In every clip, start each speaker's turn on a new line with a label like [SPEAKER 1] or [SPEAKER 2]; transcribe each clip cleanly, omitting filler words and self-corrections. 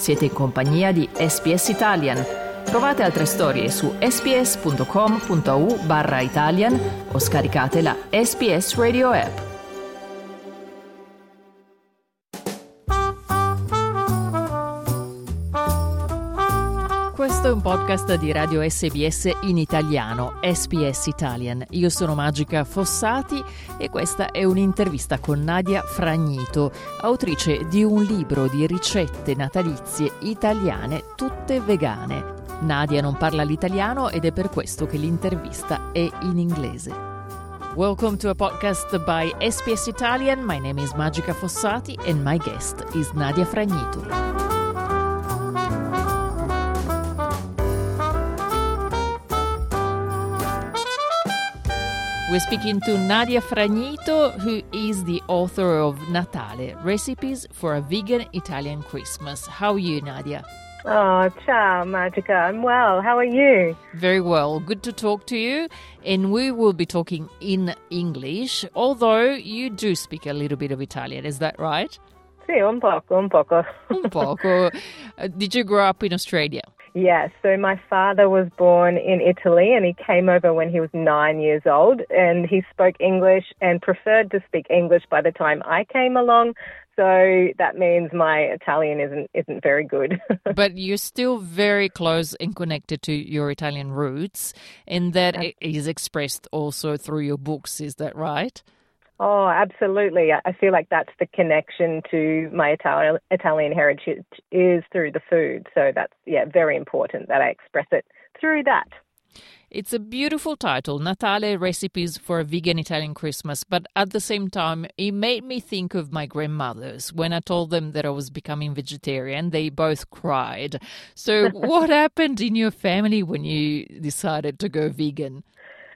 [SPEAKER 1] Siete in compagnia di SBS Italian. Trovate altre storie su sbs.com.au/Italian o scaricate la SBS Radio app. Questo è un podcast di Radio SBS in italiano, SBS Italian. Io sono Magica Fossati e questa è un'intervista con Nadia Fragnito, autrice di un libro di ricette natalizie italiane tutte vegane. Nadia non parla l'italiano ed è per questo che l'intervista è in inglese. Welcome to a podcast by SBS Italian. My name is Magica Fossati and my guest is Nadia Fragnito. We're speaking to Nadia Fragnito, who is the author of Natale, Recipes for a Vegan Italian Christmas. How are you, Nadia?
[SPEAKER 2] Oh, ciao, Magica. I'm well. How are you?
[SPEAKER 1] Very well. Good to talk to you. And we will be talking in English, although you do speak a little bit of Italian. Is that right?
[SPEAKER 2] Sì, un poco.
[SPEAKER 1] Un poco. Did you grow up in Australia?
[SPEAKER 2] Yes, so my father was born in Italy and he came over when he was 9 years old, and he spoke English and preferred to speak English by the time I came along. So that means my Italian isn't very good.
[SPEAKER 1] But you're still very close and connected to your Italian roots, and that is expressed also through your books, is that right?
[SPEAKER 2] Oh, absolutely. I feel like that's the connection to my Italian heritage is through the food. So that's, very important that I express it through that.
[SPEAKER 1] It's a beautiful title, Natale, Recipes for a Vegan Italian Christmas. But at the same time, it made me think of my grandmothers. When I told them that I was becoming vegetarian, they both cried. So what happened in your family when you decided to go vegan?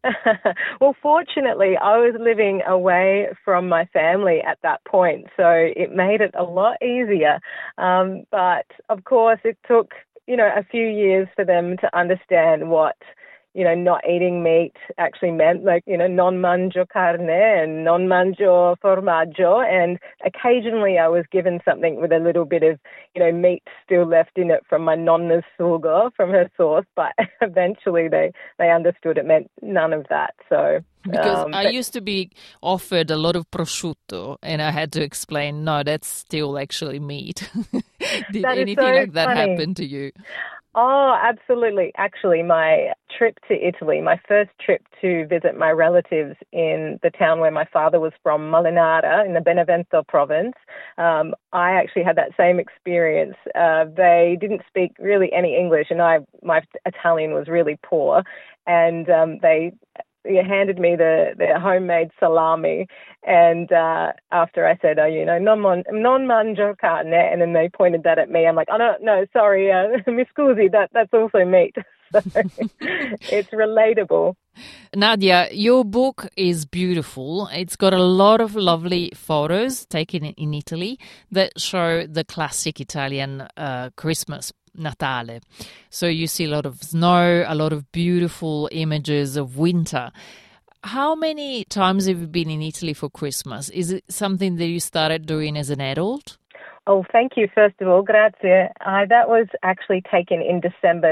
[SPEAKER 2] Well, fortunately, I was living away from my family at that point, so it made it a lot easier. But, of course, it took, a few years for them to understand what, not eating meat actually meant, non mangio carne and non mangio formaggio. And occasionally I was given something with a little bit of, meat still left in it from my nonna's sugo, from her sauce. But eventually they understood it meant none of that. So
[SPEAKER 1] because I used to be offered a lot of prosciutto and I had to explain, no, that's still actually meat. Did anything like that happen to you?
[SPEAKER 2] Oh, absolutely. Actually, my trip to Italy, my first trip to visit my relatives in the town where my father was from, Molinara, in the Benevento province, I actually had that same experience. They didn't speak really any English, and my Italian was really poor, and they handed me the homemade salami, and after I said, non mangio carne, and then they pointed that at me. I'm like, oh no, sorry, mi scusi, that's also meat. So it's relatable.
[SPEAKER 1] Nadia, your book is beautiful. It's got a lot of lovely photos taken in Italy that show the classic Italian Christmas, Natale. So you see a lot of snow, a lot of beautiful images of winter. How many times have you been in Italy for Christmas? Is it something that you started doing as an adult?
[SPEAKER 2] Oh, thank you, first of all. Grazie. That was actually taken in December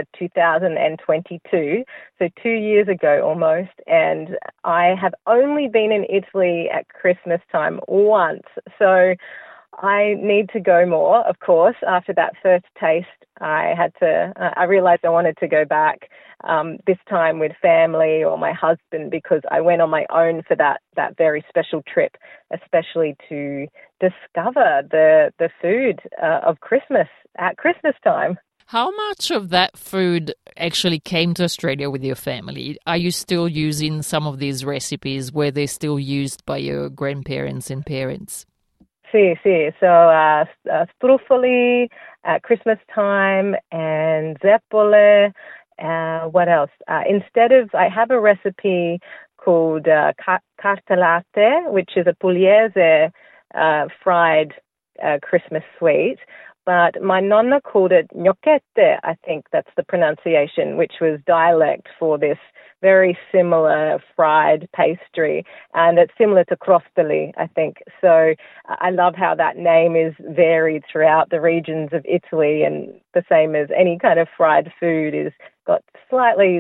[SPEAKER 2] 2022, so 2 years ago almost, and I have only been in Italy at Christmas time once, so I need to go more, of course. After that first taste, I realized I wanted to go back, this time with family or my husband, because I went on my own for that very special trip, especially to discover the food of Christmas at Christmas time.
[SPEAKER 1] How much of that food actually came to Australia with your family? Are you still using some of these recipes? Were they still used by your grandparents and parents?
[SPEAKER 2] Sì. So struffoli at Christmas time and zeppole. What else? I have a recipe called cartellate, which is a pugliese fried Christmas sweet. but my nonna called it gnocchette. I think that's the pronunciation, which was dialect for this very similar fried pastry, and it's similar to crostoli, I think. So I love how that name is varied throughout the regions of Italy, and the same as any kind of fried food is got slightly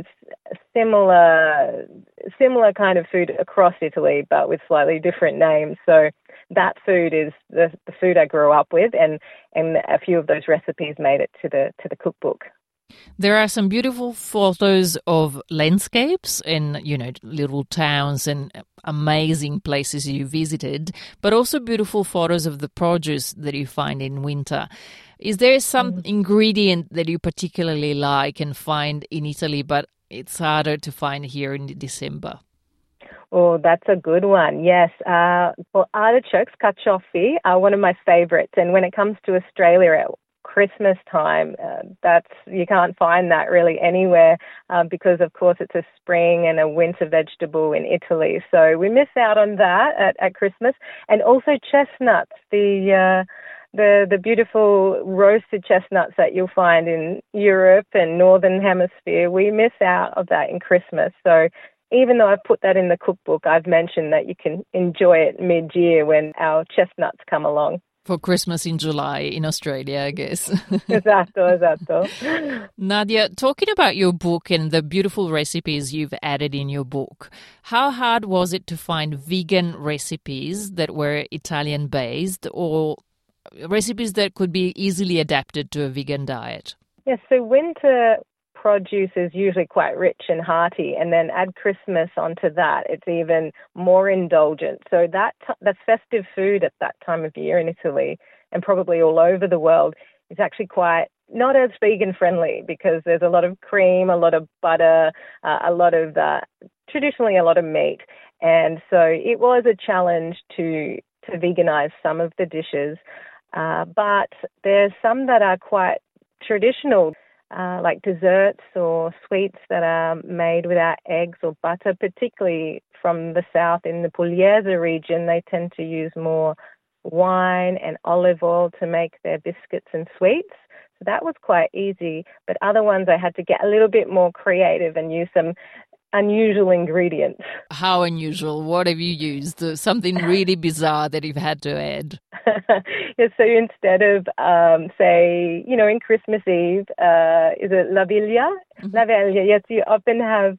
[SPEAKER 2] similar kind of food across Italy, but with slightly different names. So that food is the food I grew up with, and a few of those recipes made it to the cookbook.
[SPEAKER 1] There are some beautiful photos of landscapes and, little towns and amazing places you visited, but also beautiful photos of the produce that you find in winter. Is there some ingredient that you particularly like and find in Italy, but it's harder to find here in December?
[SPEAKER 2] Oh, that's a good one. Yes. Well, artichokes, cacioffi, are one of my favorites. And when it comes to Australia at Christmas time, you can't find that really anywhere because, of course, it's a spring and a winter vegetable in Italy. So we miss out on that at Christmas. And also chestnuts, the beautiful roasted chestnuts that you'll find in Europe and Northern Hemisphere. We miss out of that in Christmas. So even though I've put that in the cookbook, I've mentioned that you can enjoy it mid-year when our chestnuts come along.
[SPEAKER 1] For Christmas in July in Australia, I guess.
[SPEAKER 2] Esatto.
[SPEAKER 1] Nadia, talking about your book and the beautiful recipes you've added in your book, how hard was it to find vegan recipes that were Italian-based or recipes that could be easily adapted to a vegan diet?
[SPEAKER 2] Yes, so winter produce is usually quite rich and hearty, and then add Christmas onto that, it's even more indulgent. So that's festive food at that time of year in Italy and probably all over the world is actually quite not as vegan friendly because there's a lot of cream, a lot of butter, traditionally a lot of meat. And so it was a challenge to veganize some of the dishes, but there's some that are quite traditional, like desserts or sweets that are made without eggs or butter, particularly from the south in the Pugliese region. They tend to use more wine and olive oil to make their biscuits and sweets. So that was quite easy. But other ones I had to get a little bit more creative and use some unusual ingredients.
[SPEAKER 1] How unusual? What have you used? Something really bizarre that you've had to add?
[SPEAKER 2] Yeah, so instead of, in Christmas Eve, is it La Viglia? Mm-hmm. La Viglia, yes, you often have,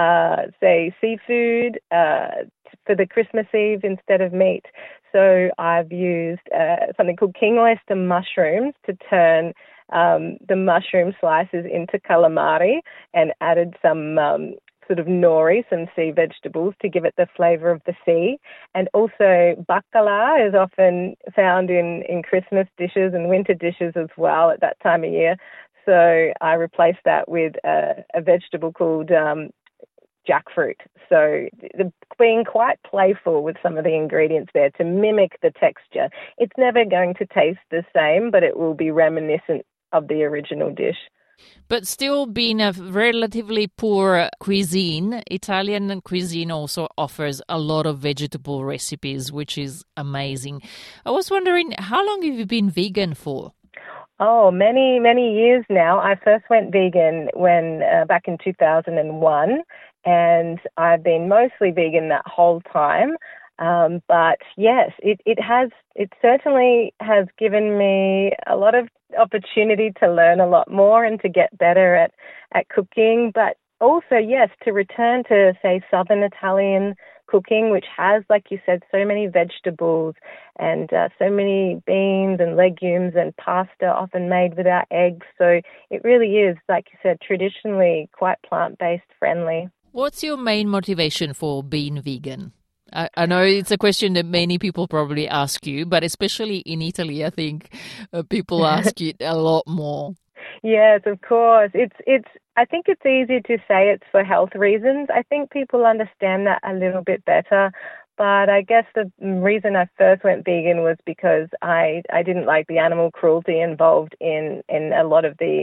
[SPEAKER 2] seafood for the Christmas Eve instead of meat. So I've used something called king oyster mushrooms to turn the mushroom slices into calamari and added some sort of nori, some sea vegetables to give it the flavour of the sea. And also bacala is often found in Christmas dishes and winter dishes as well at that time of year. So I replaced that with a vegetable called jackfruit. So being quite playful with some of the ingredients there to mimic the texture. It's never going to taste the same, but it will be reminiscent of the original dish.
[SPEAKER 1] But still being a relatively poor cuisine, Italian cuisine also offers a lot of vegetable recipes, which is amazing. I was wondering, how long have you been vegan for?
[SPEAKER 2] Oh, many, many years now. I first went vegan when back in 2001, and I've been mostly vegan that whole time. But yes, it certainly has given me a lot of opportunity to learn a lot more and to get better at cooking, but also, yes, to return to, say, Southern Italian cooking, which has, like you said, so many vegetables and so many beans and legumes and pasta often made without eggs. So it really is, like you said, traditionally quite plant-based friendly.
[SPEAKER 1] What's your main motivation for being vegan? I know it's a question that many people probably ask you, but especially in Italy, I think people ask it a lot more.
[SPEAKER 2] Yes, of course. I think it's easy to say it's for health reasons. I think people understand that a little bit better. But I guess the reason I first went vegan was because I didn't like the animal cruelty involved in a lot of the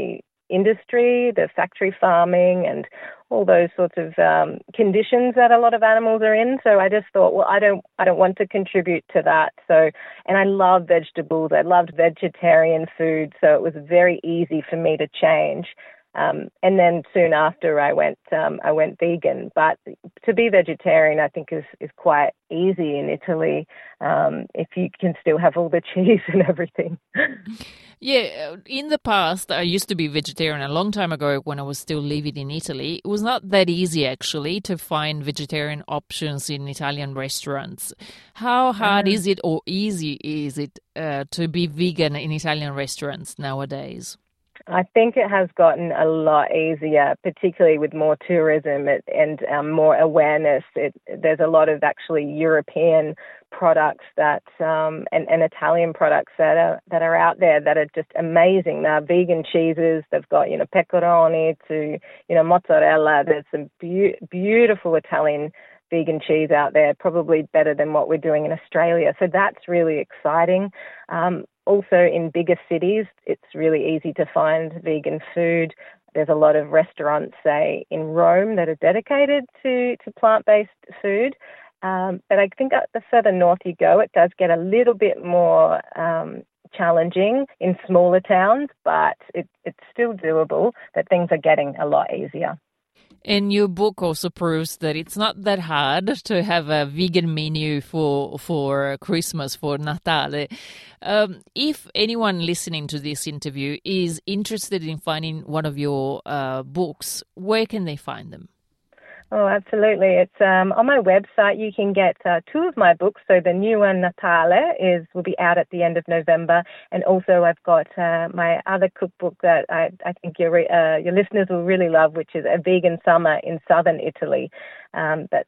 [SPEAKER 2] industry, the factory farming and all those sorts of conditions that a lot of animals are in. So I just thought, well, I don't want to contribute to that. So, and I love vegetables. I loved vegetarian food. So it was very easy for me to change. And then soon after I went vegan. But to be vegetarian, I think is quite easy in Italy, if you can still have all the cheese and everything.
[SPEAKER 1] Yeah, in the past, I used to be vegetarian a long time ago when I was still living in Italy. It was not that easy, actually, to find vegetarian options in Italian restaurants. How hard is it or easy is it to be vegan in Italian restaurants nowadays?
[SPEAKER 2] I think it has gotten a lot easier, particularly with more tourism and more awareness. There's a lot of actually European products that and Italian products that are out there that are just amazing. Now, vegan cheeses, they've got pecoroni to mozzarella. There's some beautiful Italian vegan cheese out there, probably better than what we're doing in Australia. So that's really exciting. Also, in bigger cities, it's really easy to find vegan food. There's a lot of restaurants, say, in Rome that are dedicated to plant-based food. But I think the further north you go, it does get a little bit more challenging in smaller towns, but it's still doable, but things are getting a lot easier.
[SPEAKER 1] And your book also proves that it's not that hard to have a vegan menu for Christmas, for Natale. If anyone listening to this interview is interested in finding one of your books, where can they find them?
[SPEAKER 2] Oh, absolutely. It's on my website. You can get two of my books. So the new one, Natale, will be out at the end of November, and also I've got my other cookbook that I think your listeners will really love, which is A Vegan Summer in Southern Italy. That's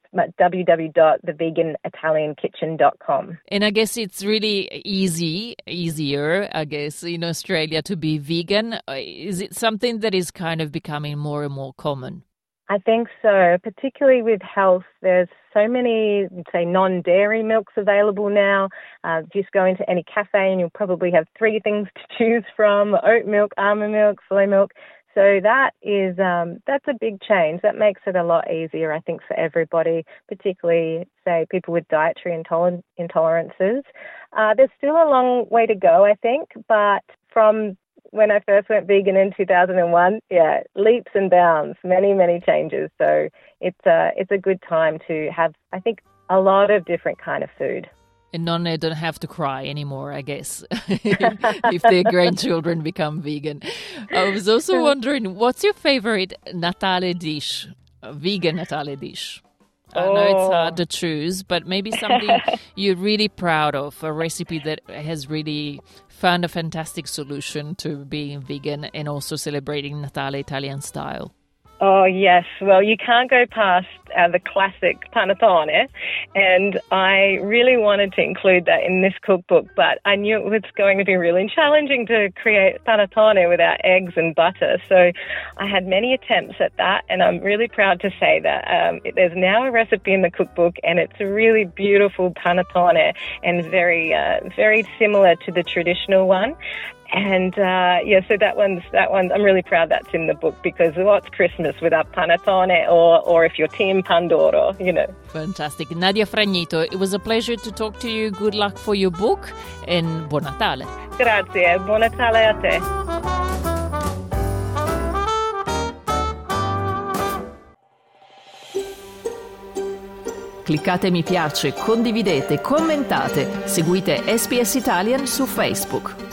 [SPEAKER 2] www.theveganitaliankitchen.com.
[SPEAKER 1] And I guess it's really easier, I guess, in Australia to be vegan. Is it something that is kind of becoming more and more common?
[SPEAKER 2] I think so, particularly with health. There's so many, say, non-dairy milks available now. Just go into any cafe and you'll probably have 3 things to choose from: oat milk, almond milk, soy milk. So that's a big change. That makes it a lot easier, I think, for everybody, particularly, say, people with dietary intolerances. There's still a long way to go, I think, but from when I first went vegan in 2001, leaps and bounds, many, many changes. So it's a good time to have, I think, a lot of different kind of food.
[SPEAKER 1] And Nonne don't have to cry anymore, I guess, if their grandchildren become vegan. I was also wondering, what's your favorite Natale dish, vegan Natale dish? I know it's hard to choose, but maybe something you're really proud of, a recipe that has really found a fantastic solution to being vegan and also celebrating Natale Italian style.
[SPEAKER 2] Oh, yes. Well, you can't go past the classic panettone, and I really wanted to include that in this cookbook, but I knew it was going to be really challenging to create panettone without eggs and butter. So I had many attempts at that, and I'm really proud to say that there's now a recipe in the cookbook, and it's a really beautiful panettone and very, very similar to the traditional one. And so that one's. I'm really proud that's in the book, because what's Christmas without panettone, or if you're team pandoro,
[SPEAKER 1] Fantastic. Nadia Fragnito, it was a pleasure to talk to you. Good luck for your book and Buon Natale.
[SPEAKER 2] Grazie, Buon Natale a te.
[SPEAKER 1] Cliccate mi piace, condividete, commentate, seguite SBS Italian su Facebook.